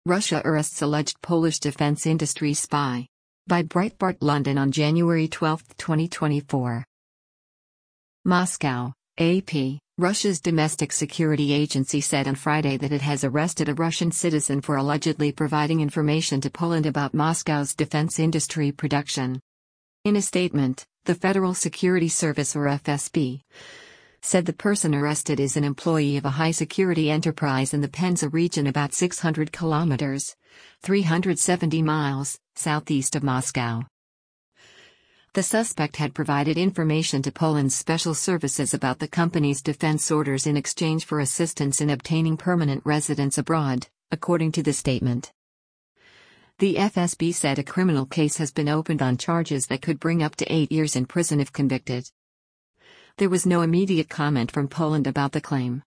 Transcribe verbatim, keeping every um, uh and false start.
Russia arrests alleged Polish defense industry spy. By Breitbart London on January twelfth, twenty twenty-four. Moscow, A P. Russia's domestic security agency said on Friday that it has arrested a Russian citizen for allegedly providing information to Poland about Moscow's defense industry production. In a statement, the Federal Security Service, or F S B, said the person arrested is an employee of a high-security enterprise in the Penza region about six hundred kilometers, three hundred seventy miles, southeast of Moscow. The suspect had provided information to Poland's special services about the company's defense orders in exchange for assistance in obtaining permanent residence abroad, according to the statement. The F S B said a criminal case has been opened on charges that could bring up to eight years in prison if convicted. There was no immediate comment from Poland about the claim.